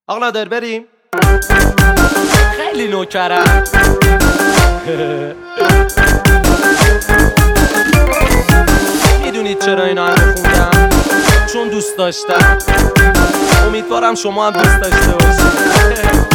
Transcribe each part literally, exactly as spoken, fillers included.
آقا نادر بریم. خیلی نوکرم. میدونید چرا اینا همه خوندم؟ چون دوست داشتم. امیدوارم شما هم دوست داشته باشید.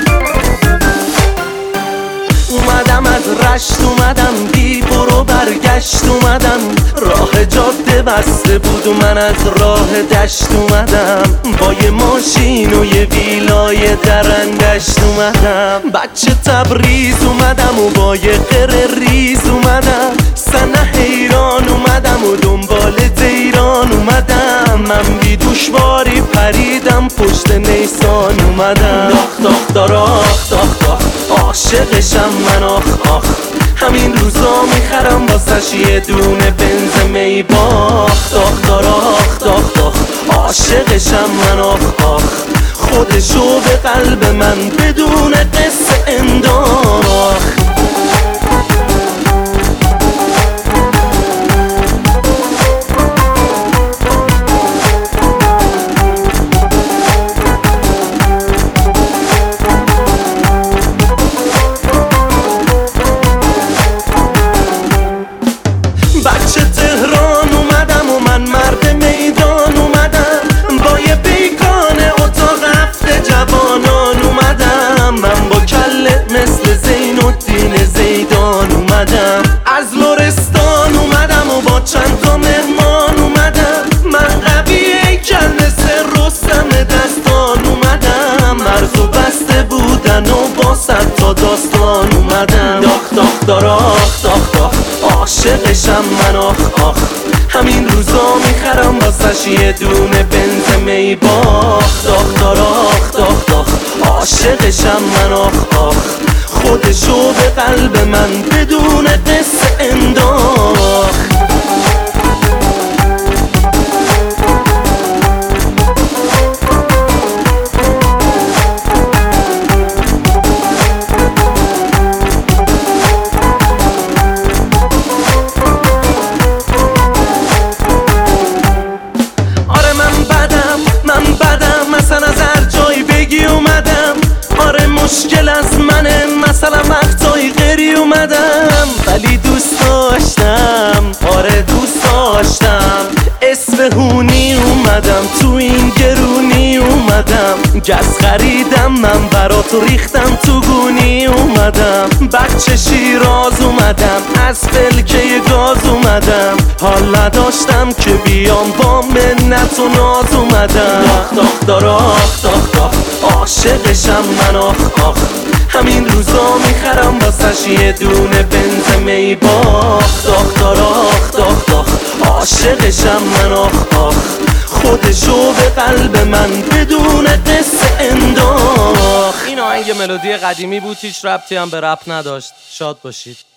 اومدم از رشت، اومدم بی برو برگشت، اومدم راه جاده بسته بود و من از راه دشت اومدم، با یه ماشین و یه ویلای درندشت اومدم، بچه تبریز اومدم و با یه قره ریز اومدم، سنه حیران اومدم و دنبال دیران اومدم، من بی دوشواری پریدم پشت نیسان اومدم، داخ داخ داراخ داخ داخ عاشقشم من آخ آخ، همین روزا میخرم واسش یه دونه بنز می باخ، داخ داراخ داخ داخ عاشقشم من آخ آخ، خودشو به قلب من بدون قصه انداخت. بچه تهران اومدم و من مرد میدان اومدم، با یه بیگانه اتاق هفته جوانان اومدم، من با کله مثل زین الدین زیدان اومدم، از لرستان اومدم و با چند تا مهمان اومدم، من قوی هیکل مثل رستم دستان اومدم، مرزو بسته بودن و با صد تا داستان اومدم، داخ داخ داراخ داخ داخ عاشقشم من آخ آخ، همین روزا میخرم واسش یه دونه بنز می باخ، داخ داراخ داخ داخ عاشقشم من آخ آخ، خودشو به قلب من بدون قصه انداخت. مشکل از منه مثلا وقتایی غیری اومدم، ولی دوست داشتم، آره دوست داشتم، اسفهونی اومدم، تو این گرونی اومدم، گز خریدم من برات ریختم تو گونی اومدم، بچه شیراز اومدم، از فلکه گاز اومدم، حال نداشتم که بیام با منت و ناز اومدم، داخ داخ داراخ داخ داخ عاشقشم من آخ آخ، همین روزا میخرم واسش یه دونه بنز می باخ، داخ داراخ داخ داخ عاشقشم من آخ آخ، خودشو به قلب من بدون قصه انداخت. این آهنگ ملودی قدیمی بود، هیچ ربطی هم به رپ نداشت. شاد باشید.